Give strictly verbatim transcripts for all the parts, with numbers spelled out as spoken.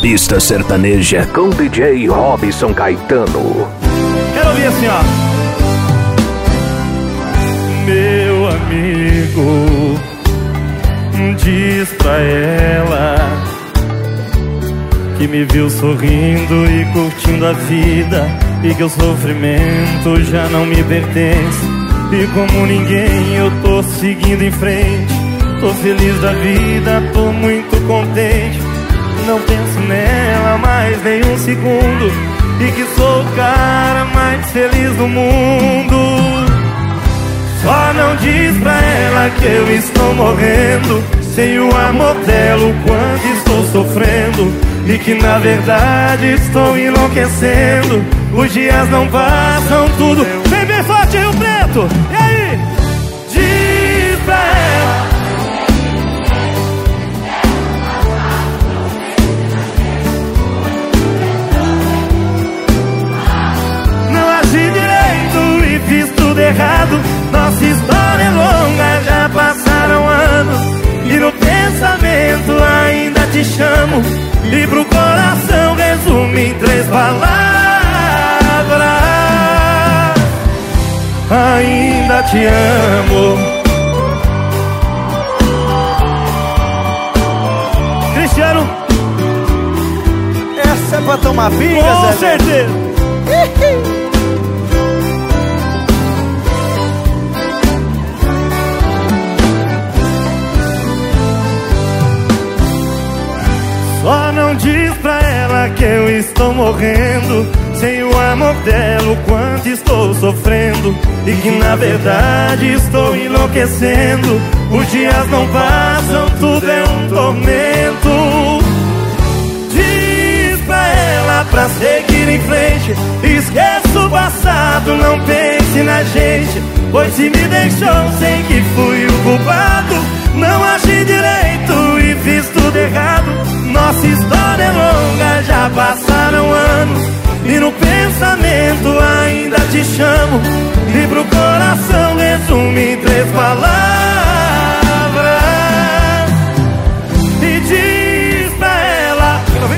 Pista Sertaneja com D J Robson Caetano. Quero ouvir assim, ó. Meu amigo, diz pra ela que me viu sorrindo e curtindo a vida, e que o sofrimento já não me pertence. E como ninguém eu tô seguindo em frente, tô feliz da vida, tô muito contente. Não penso nela mais nem um segundo, e que sou o cara mais feliz do mundo. Só não diz pra ela que eu estou morrendo sem o amor dela, o quanto estou sofrendo, e que na verdade estou enlouquecendo. Os dias não passam, tudo vem bem forte, Rio Preto. E aí? Diz pra ela. Não agi direito e fiz tudo errado. Nossa história é longa, já passaram anos, e no pensamento ainda te chamo, e pro coração resumo em três palavras: ainda te amo. Cristiano, essa é pra tomar pinga, com Zé? certeza. Só não diz pra ela que eu estou morrendo sem o amor dela, o quanto estou sofrendo, e que na verdade estou enlouquecendo. Os dias não passam, tudo é um tormento. Diz pra ela pra seguir em frente, esqueça o passado, não pense na gente, pois se me deixou, sei que fui o culpado. Não agi direito e fiz tudo errado. Nossa história é longa, já passaram anos, e no pensamento ainda te chamo, e pro coração resumo em três palavras: e diz pra ela.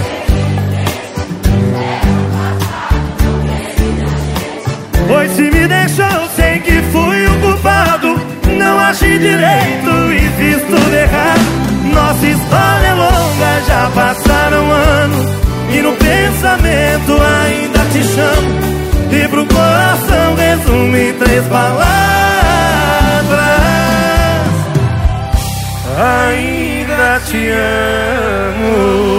Pois se me deixou, sei que fui o culpado. Não agi direito e fiz tudo errado. Nossa história é longa, já passaram anos, e no pensamento ainda te chamo, e pro coração resumo em três palavras: ainda te amo.